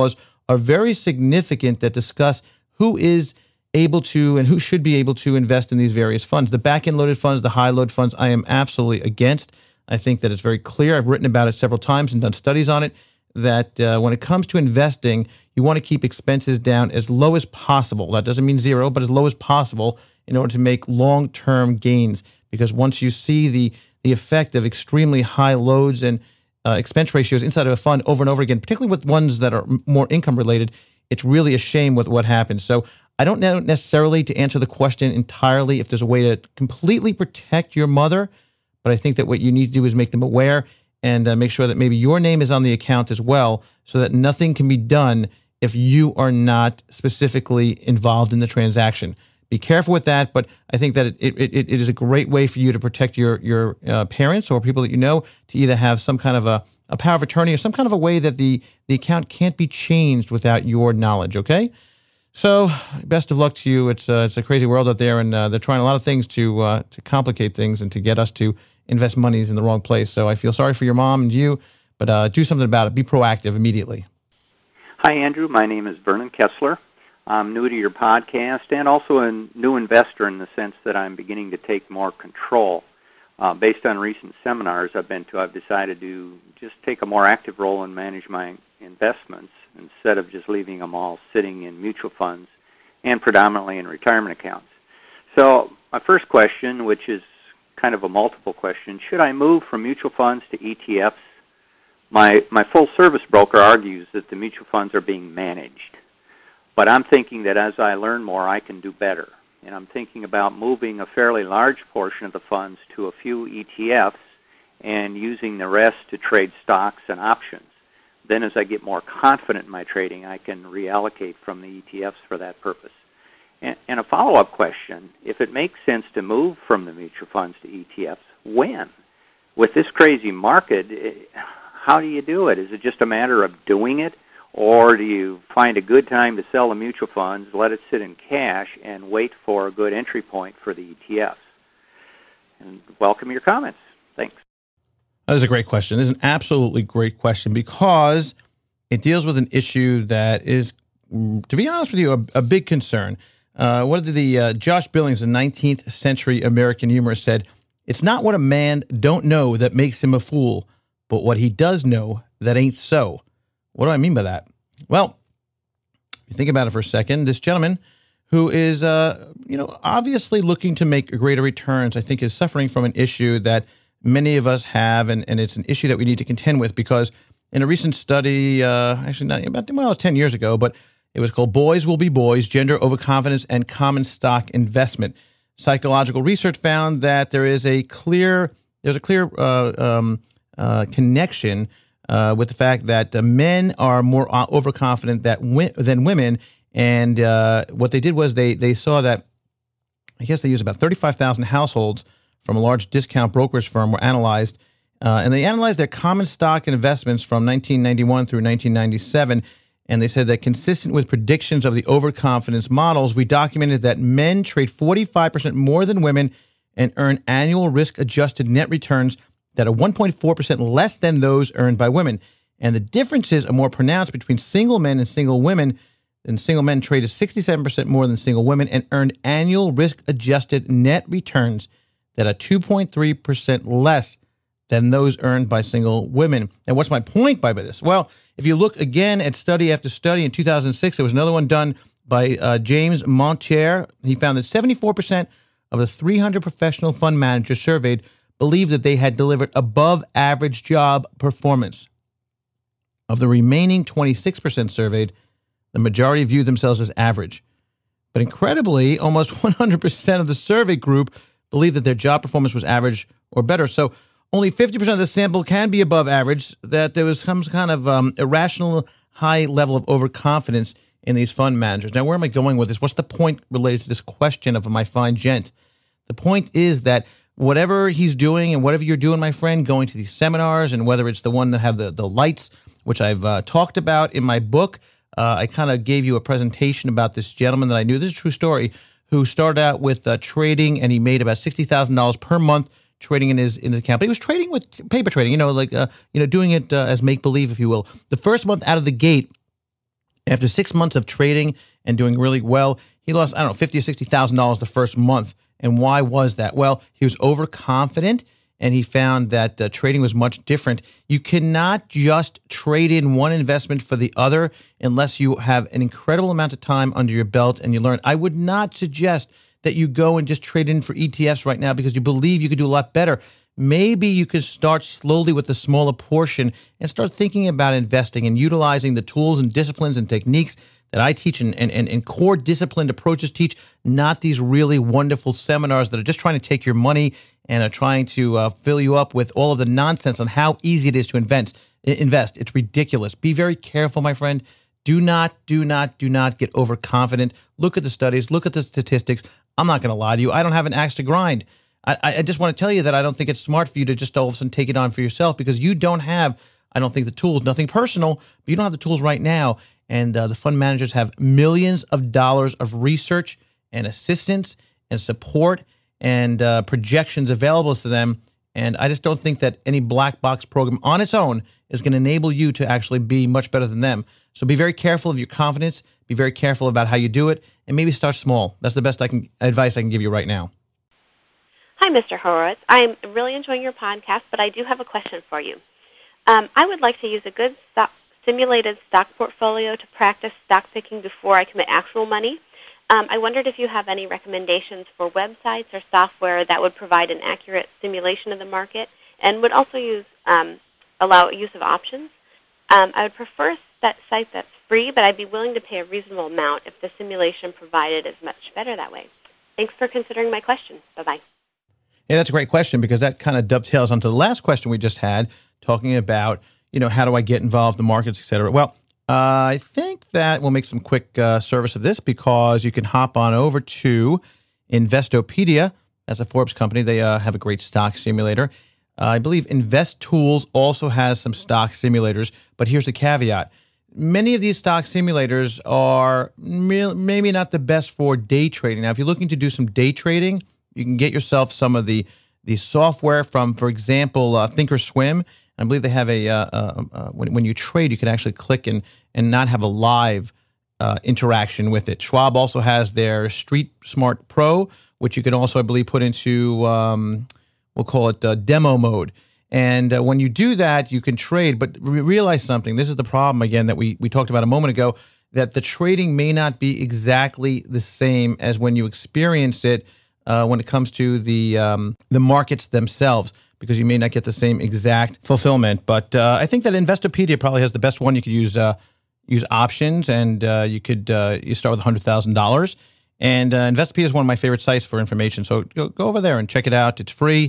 are very significant that discuss who is able to and who should be able to invest in these various funds. The back-end loaded funds, the high-load funds, I am absolutely against. I think that it's very clear. I've written about it several times and done studies on it, that uh, when it comes to investing, you want to keep expenses down as low as possible. That doesn't mean zero, but as low as possible in order to make long-term gains. Because once you see the the effect of extremely high loads and uh, expense ratios inside of a fund over and over again, particularly with ones that are more income-related, it's really a shame with what happens. So I don't know necessarily to answer the question entirely if there's a way to completely protect your mother, but I think that what you need to do is make them aware and uh, make sure that maybe your name is on the account as well, so that nothing can be done if you are not specifically involved in the transaction. Be careful with that, but I think that it it, it, it is a great way for you to protect your your uh, parents or people that you know, to either have some kind of a, a power of attorney or some kind of a way that the, the account can't be changed without your knowledge, okay? So, best of luck to you. It's uh, it's a crazy world out there, and uh, they're trying a lot of things to uh, to complicate things and to get us to invest monies in the wrong place. So I feel sorry for your mom and you, but uh, do something about it. Be proactive immediately. Hi, Andrew. My name is Vernon Kessler. I'm new to your podcast and also a new investor in the sense that I'm beginning to take more control. Uh, based on recent seminars I've been to, I've decided to just take a more active role and manage my investments instead of just leaving them all sitting in mutual funds and predominantly in retirement accounts. So my first question, which is kind of a multiple question, should I move from mutual funds to E T Fs? My, my full-service broker argues that the mutual funds are being managed. But I'm thinking that as I learn more, I can do better. And I'm thinking about moving a fairly large portion of the funds to a few E T Fs and using the rest to trade stocks and options. Then as I get more confident in my trading, I can reallocate from the E T Fs for that purpose. And, and a follow-up question, if it makes sense to move from the mutual funds to E T Fs, when? With this crazy market, how do you do it? Is it just a matter of doing it? Or do you find a good time to sell the mutual funds, let it sit in cash, and wait for a good entry point for the E T Fs? And welcome your comments. Thanks. That is a great question. This is an absolutely great question because it deals with an issue that is, to be honest with you, a, a big concern. Uh, what did the uh, Josh Billings, a nineteenth century American humorist, said, "It's not what a man don't know that makes him a fool, but what he does know that ain't so." What do I mean by that? Well, if you think about it for a second, this gentleman who is, uh, you know, obviously looking to make greater returns, I think is suffering from an issue that many of us have, and, and it's an issue that we need to contend with because in a recent study, uh, actually not about, well, it was ten years ago, but it was called Boys Will Be Boys, Gender Overconfidence and Common Stock Investment. Psychological research found that there is a clear, there's a clear uh, um, uh, connection Uh, with the fact that uh, men are more uh, overconfident that wi- than women, and uh, what they did was they they saw that, I guess they used about thirty-five thousand households from a large discount brokerage firm were analyzed, uh, and they analyzed their common stock investments from nineteen ninety-one through nineteen ninety-seven, and they said that consistent with predictions of the overconfidence models, we documented that men trade forty-five percent more than women and earn annual risk-adjusted net returns that are one point four percent less than those earned by women. And the differences are more pronounced between single men and single women. And single men traded sixty-seven percent more than single women and earned annual risk-adjusted net returns that are two point three percent less than those earned by single women. And what's my point by this? Well, if you look again at study after study, in two thousand six, there was another one done by uh, James Montier. He found that seventy-four percent of the three hundred professional fund managers surveyed believed that they had delivered above average job performance. Of the remaining twenty-six percent surveyed, the majority viewed themselves as average. But incredibly, almost one hundred percent of the survey group believed that their job performance was average or better. So only fifty percent of the sample can be above average, that there was some kind of um, irrational high level of overconfidence in these fund managers. Now, where am I going with this? What's the point related to this question of my fine gent? The point is that whatever he's doing and whatever you're doing, my friend, going to these seminars, and whether it's the one that have the, the lights, which I've uh, talked about in my book, uh, I kind of gave you a presentation about this gentleman that I knew, this is a true story, who started out with uh, trading, and he made about sixty thousand dollars per month trading in his in his account. But he was trading with paper trading, you know, like, uh, you know, doing it uh, as make-believe, if you will. The first month out of the gate, After six months of trading and doing really well, he lost, I don't know, fifty thousand dollars or sixty thousand dollars the first month. And why was that? Well, he was overconfident, and he found that uh, trading was much different. You cannot just trade in one investment for the other unless you have an incredible amount of time under your belt and you learn. I would not suggest that you go and just trade in for E T Fs right now because you believe you could do a lot better. Maybe you could start slowly with a smaller portion and start thinking about investing and utilizing the tools and disciplines and techniques that I teach and, and, and core disciplined approaches teach, not these really wonderful seminars that are just trying to take your money and are trying to uh, fill you up with all of the nonsense on how easy it is to invest. Invest. It's ridiculous. Be very careful, my friend. Do not, do not, do not get overconfident. Look at the studies. Look at the statistics. I'm not going to lie to you. I don't have an axe to grind. I, I just want to tell you that I don't think it's smart for you to just all of a sudden take it on for yourself because you don't have, I don't think, the tools. Nothing personal, but you don't have the tools right now. And uh, the fund managers have millions of dollars of research and assistance and support and uh, projections available to them. And I just don't think that any black box program on its own is going to enable you to actually be much better than them. So be very careful of your confidence. Be very careful about how you do it, and maybe start small. That's the best I can advice I can give you right now. Hi, Mister Horowitz. I'm really enjoying your podcast, but I do have a question for you. Um, I would like to use a good stock, simulated stock portfolio to practice stock picking before I commit actual money. Um, I wondered if you have any recommendations for websites or software that would provide an accurate simulation of the market and would also use um, allow use of options. Um, I would prefer that site that's free, but I'd be willing to pay a reasonable amount if the simulation provided is much better that way. Thanks for considering my question. Bye-bye. Yeah, that's a great question because that kind of dovetails onto the last question we just had, talking about, you know, how do I get involved in the markets, et cetera. Well, uh, I think that we'll make some quick uh, service of this because you can hop on over to Investopedia. That's a Forbes company. They uh, have a great stock simulator. Uh, I believe InvestTools also has some stock simulators, but here's the caveat. Many of these stock simulators are maybe not the best for day trading. Now, if you're looking to do some day trading, you can get yourself some of the, the software from, for example, uh, Thinkorswim. I believe they have a, uh, uh, uh, when, when you trade, you can actually click and, and not have a live uh, interaction with it. Schwab also has their Street Smart Pro, which you can also, I believe, put into, um, we'll call it uh, demo mode. And uh, when you do that, you can trade, but re- realize something. This is the problem, again, that we, we talked about a moment ago, that the trading may not be exactly the same as when you experience it uh, when it comes to the um, the markets themselves, because you may not get the same exact fulfillment. But uh, I think that Investopedia probably has the best one. You could use uh, use options, and uh, you could uh, you start with one hundred thousand dollars. And uh, Investopedia is one of my favorite sites for information. So go, go over there and check it out. It's free.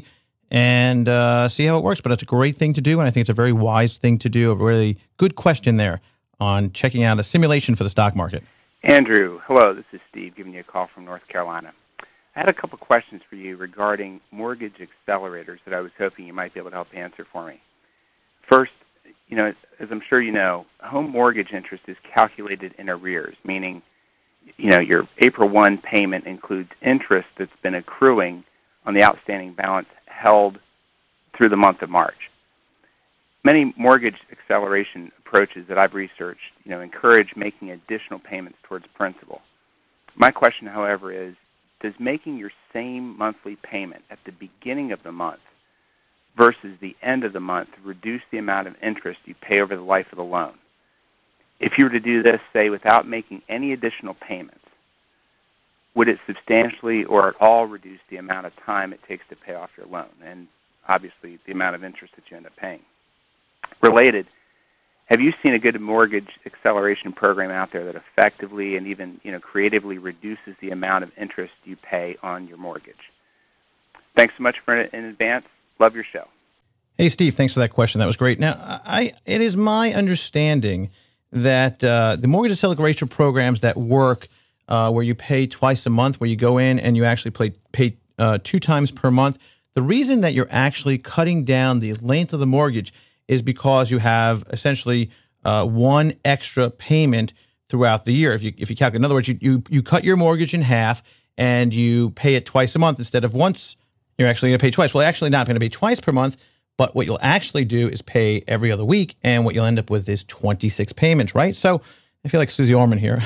And uh, see how it works. But it's a great thing to do, and I think it's a very wise thing to do. A really good question there on checking out a simulation for the stock market. Andrew, hello. This is Steve giving you a call from North Carolina. I had a couple questions for you regarding mortgage accelerators that I was hoping you might be able to help answer for me. First, you know, as I'm sure you know, home mortgage interest is calculated in arrears, meaning, you know, your April first payment includes interest that's been accruing on the outstanding balance held through the month of March. Many mortgage acceleration approaches that I've researched, you know, encourage making additional payments towards principal. My question, however, is, does making your same monthly payment at the beginning of the month versus the end of the month reduce the amount of interest you pay over the life of the loan? If you were to do this, say, without making any additional payments, would it substantially or at all reduce the amount of time it takes to pay off your loan and obviously the amount of interest that you end up paying? Related, have you seen a good mortgage acceleration program out there that effectively and even, you know, creatively reduces the amount of interest you pay on your mortgage? Thanks so much for it in advance. Love your show. Hey, Steve, thanks for that question. That was great. Now, I it is my understanding that uh, the mortgage acceleration programs that work uh, where you pay twice a month, where you go in and you actually pay, pay uh, two times per month, the reason that you're actually cutting down the length of the mortgage is because you have essentially uh, one extra payment throughout the year. If you if you calculate, in other words, you, you you cut your mortgage in half and you pay it twice a month instead of once. You're actually going to pay twice. Well, actually not going to pay twice per month, but what you'll actually do is pay every other week, and what you'll end up with is twenty-six payments, right? So I feel like Susie Orman here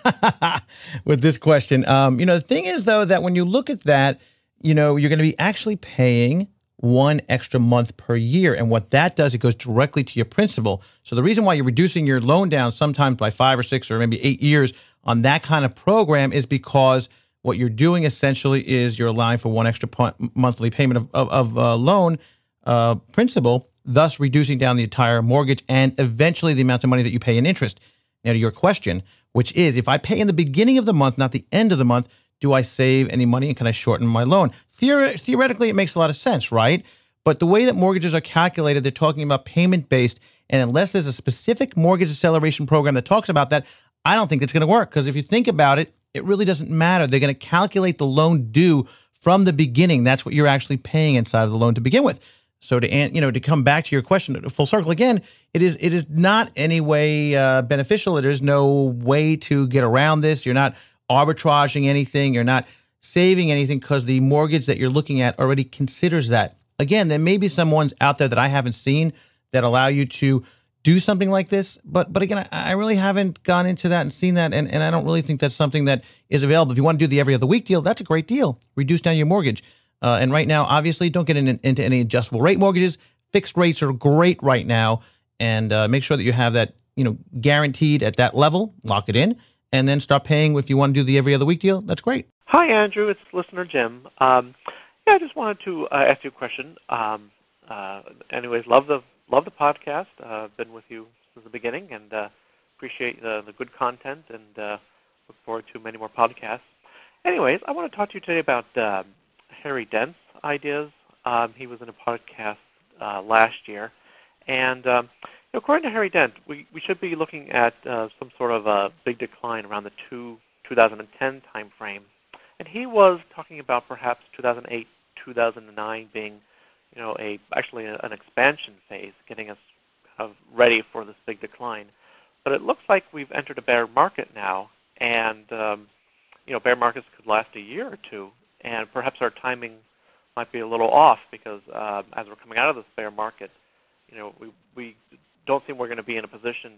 with this question. Um, you know, the thing is, though, that when you look at that, you know, you're going to be actually paying one extra month per year. And what that does, it goes directly to your principal. So the reason why you're reducing your loan down sometimes by five or six or maybe eight years on that kind of program is because what you're doing essentially is you're allowing for one extra po- monthly payment of, of, of uh, loan uh, principal, thus reducing down the entire mortgage and eventually the amount of money that you pay in interest. Now to your question, which is if I pay in the beginning of the month, not the end of the month, do I save any money and can I shorten my loan? Theor- theoretically, it makes a lot of sense, right? But the way that mortgages are calculated, they're talking about payment-based, and unless there's a specific mortgage acceleration program that talks about that, I don't think it's going to work. Because if you think about it, it really doesn't matter. They're going to calculate the loan due from the beginning. That's what you're actually paying inside of the loan to begin with. So to you know to come back to your question, full circle again, it is it is not any way uh, beneficial. There is no way to get around this. You're not arbitraging anything. You're not saving anything because the mortgage that you're looking at already considers that. Again, there may be some ones out there that I haven't seen that allow you to do something like this. But but again, I, I really haven't gone into that and seen that. And, and I don't really think that's something that is available. If you want to do the every other week deal, that's a great deal. Reduce down your mortgage. Uh, and right now, obviously, don't get in, into any adjustable rate mortgages. Fixed rates are great right now. And uh, make sure that you have that, you know, guaranteed at that level. Lock it in. And then start paying if you want to do the every other week deal. That's great. Hi, Andrew. It's listener Jim. Um, yeah, I just wanted to uh, ask you a question. Um, uh, anyways, love the love the podcast. Uh, I've been with you since the beginning, and uh, appreciate the, the good content, and uh, look forward to many more podcasts. Anyways, I want to talk to you today about uh, Harry Dent's ideas. Um, he was in a podcast uh, last year, and um, according to Harry Dent, we, we should be looking at uh, some sort of a big decline around the two, two thousand ten time frame. And he was talking about perhaps two thousand eight, two thousand nine being, you know, a actually a, an expansion phase, getting us kind of ready for this big decline. But it looks like we've entered a bear market now, and um, you know, bear markets could last a year or two, and perhaps our timing might be a little off because uh, as we're coming out of this bear market, you know, we we don't think we're going to be in a position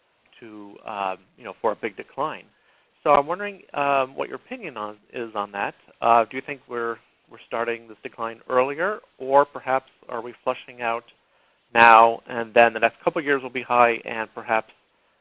to, uh, you know, for a big decline. So I'm wondering um, what your opinion on, is on that. Uh, do you think we're we're starting this decline earlier, or perhaps are we flushing out now and then the next couple of years will be high, and perhaps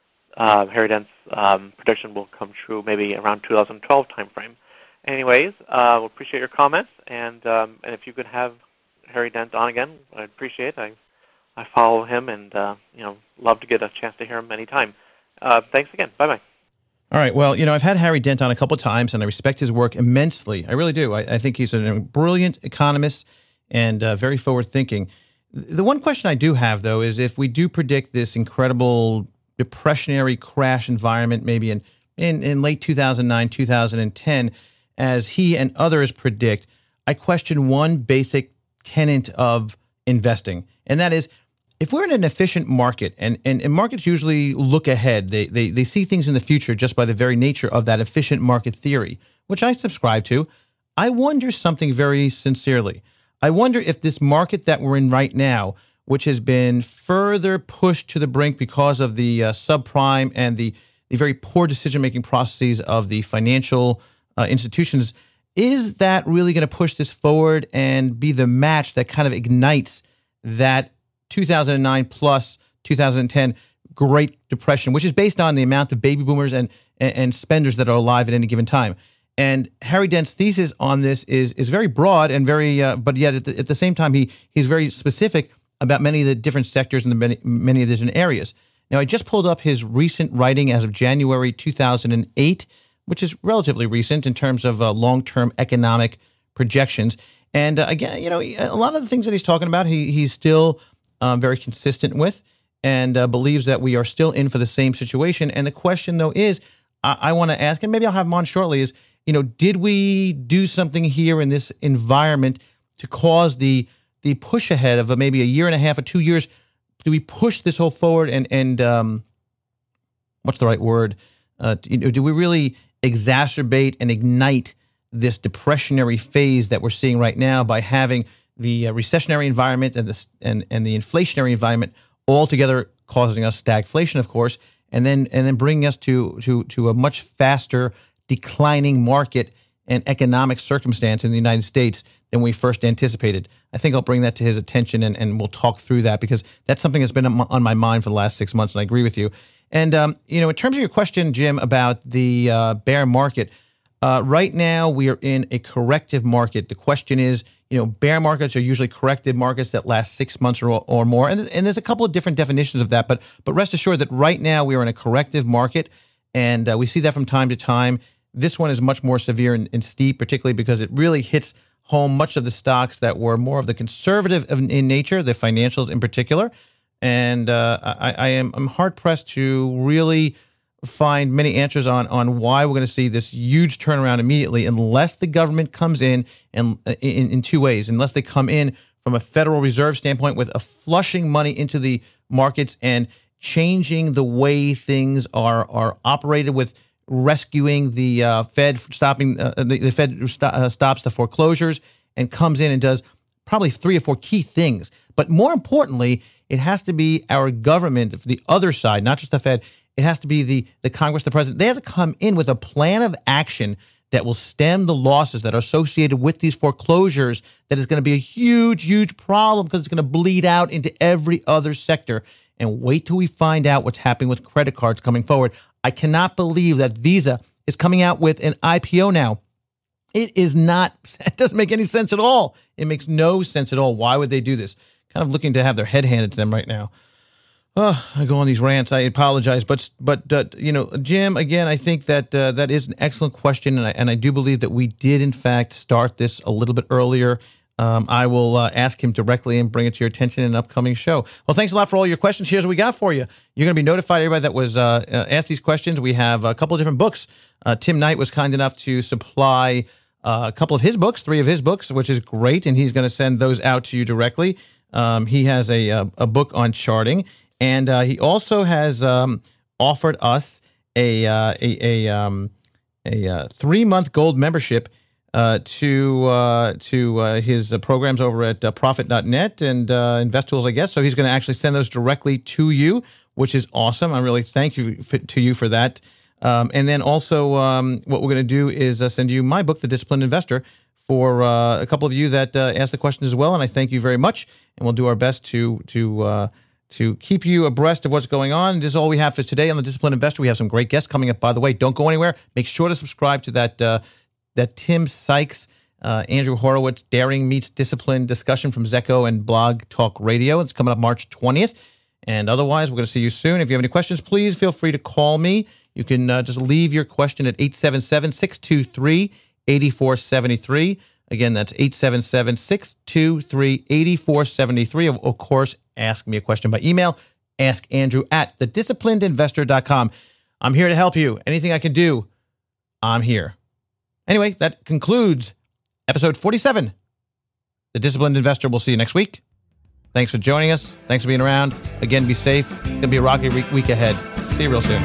uh, Harry Dent's um, prediction will come true maybe around two thousand twelve timeframe? Anyways, uh, we'll appreciate your comments, and um, and if you could have Harry Dent on again, I'd appreciate it. I, I follow him, and uh, you know, love to get a chance to hear him anytime. Uh, thanks again. Bye bye. All right. Well, you know, I've had Harry Dent on a couple of times, and I respect his work immensely. I really do. I, I think he's a brilliant economist and uh, very forward-thinking. The one question I do have, though, is if we do predict this incredible depressionary crash environment, maybe in in, in late two thousand nine, two thousand ten, as he and others predict, I question one basic tenet of investing, and that is, if we're in an efficient market, and, and, and markets usually look ahead, they, they they see things in the future just by the very nature of that efficient market theory, which I subscribe to, I wonder something very sincerely. I wonder if this market that we're in right now, which has been further pushed to the brink because of the uh, subprime and the, the very poor decision-making processes of the financial uh, institutions, is that really going to push this forward and be the match that kind of ignites that two thousand nine plus two thousand ten Great Depression, which is based on the amount of baby boomers and, and, and spenders that are alive at any given time. And Harry Dent's thesis on this is is very broad and very, uh, but yet at the, at the same time, he he's very specific about many of the different sectors and the many, many of the different areas. Now, I just pulled up his recent writing as of January two thousand eight, which is relatively recent in terms of uh, long-term economic projections. And uh, again, you know, a lot of the things that he's talking about, he he's still Um, very consistent with, and uh, believes that we are still in for the same situation. And the question, though, is I, I want to ask, and maybe I'll have him on shortly, is, you know, did we do something here in this environment to cause the the push ahead of a, maybe a year and a half or two years? Do we push this whole forward and, and um, what's the right word? Uh, you know, do we really exacerbate and ignite this depressionary phase that we're seeing right now by having the uh, recessionary environment and the and and the inflationary environment all together causing us stagflation, of course, and then and then bringing us to to to a much faster declining market and economic circumstance in the United States than we first anticipated. I think I'll bring that to his attention, and, and we'll talk through that, because that's something that's been on my mind for the last six months, and I agree with you. And, um, you know, in terms of your question, Jim, about the uh, bear market, uh, right now we are in a corrective market. The question is, you know, bear markets are usually corrective markets that last six months or, or more. And, and there's a couple of different definitions of that, but but rest assured that right now we are in a corrective market, and uh, we see that from time to time. This one is much more severe and, and steep, particularly because it really hits home much of the stocks that were more of the conservative in, in nature, the financials in particular. And uh, I, I am I'm hard pressed to really find many answers on on why we're going to see this huge turnaround immediately, unless the government comes in and in, in two ways. Unless they come in from a Federal Reserve standpoint with a flushing money into the markets and changing the way things are are operated, with rescuing the uh, Fed, stopping uh, the, the Fed st- uh, stops the foreclosures and comes in and does probably three or four key things. But more importantly, it has to be our government, the other side, not just the Fed. It has to be the, the Congress, the president. They have to come in with a plan of action that will stem the losses that are associated with these foreclosures. That is going to be a huge, huge problem, because it's going to bleed out into every other sector. And wait till we find out what's happening with credit cards coming forward. I cannot believe that Visa is coming out with an I P O now. It is not, it doesn't make any sense at all. It makes no sense at all. Why would they do this? Kind of looking to have their head handed to them right now. Oh, I go on these rants. I apologize, but but uh, you know, Jim, again, I think that uh, that is an excellent question, and I and I do believe that we did in fact start this a little bit earlier. Um, I will uh, ask him directly and bring it to your attention in an upcoming show. Well, thanks a lot for all your questions. Here's what we got for you. You're going to be notified, everybody that was uh, uh, asked these questions. We have a couple of different books. Uh, Tim Knight was kind enough to supply uh, a couple of his books, three of his books, which is great, and he's going to send those out to you directly. Um, he has a, a a book on charting, and uh, he also has um, offered us a uh, a a, um, a uh, three month gold membership uh, to uh, to uh, his uh, programs over at uh, Profit dot net and uh, InvestTools, I guess. So he's going to actually send those directly to you, which is awesome. I really thank you for, to you for that. Um, and then also, um, what we're going to do is uh, send you my book, The Disciplined Investor, for uh, a couple of you that uh, asked the questions as well, and I thank you very much. And we'll do our best to to uh, to keep you abreast of what's going on. This is all we have for today on The Disciplined Investor. We have some great guests coming up, by the way. Don't go anywhere. Make sure to subscribe to that uh, that Tim Sykes, uh, Andrew Horowitz, Daring Meets Discipline discussion from Zecco and Blog Talk Radio. It's coming up March twentieth. And otherwise, we're going to see you soon. If you have any questions, please feel free to call me. You can uh, just leave your question at eight seven seven, six two three, eight four seven three. Again, that's eight seven seven, six two three, eight four seven three. Of, of course, ask me a question by email. Ask Andrew at the disciplined investor dot com. I'm here to help you. Anything I can do, I'm here. Anyway, that concludes episode forty-seven. The Disciplined Investor. We'll see you next week. Thanks for joining us. Thanks for being around. Again, be safe. It's going to be a rocky week, week ahead. See you real soon.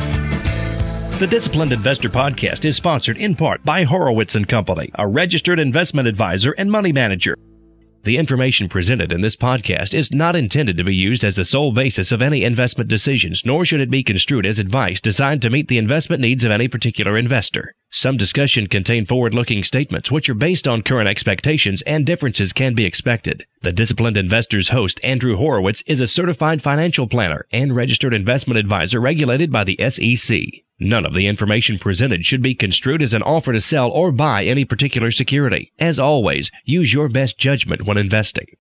The Disciplined Investor Podcast is sponsored in part by Horowitz and Company, a registered investment advisor and money manager. The information presented in this podcast is not intended to be used as the sole basis of any investment decisions, nor should it be construed as advice designed to meet the investment needs of any particular investor. Some discussion contain forward-looking statements which are based on current expectations, and differences can be expected. The Disciplined Investor's host, Andrew Horowitz, is a certified financial planner and registered investment advisor regulated by the S E C. None of the information presented should be construed as an offer to sell or buy any particular security. As always, use your best judgment when investing.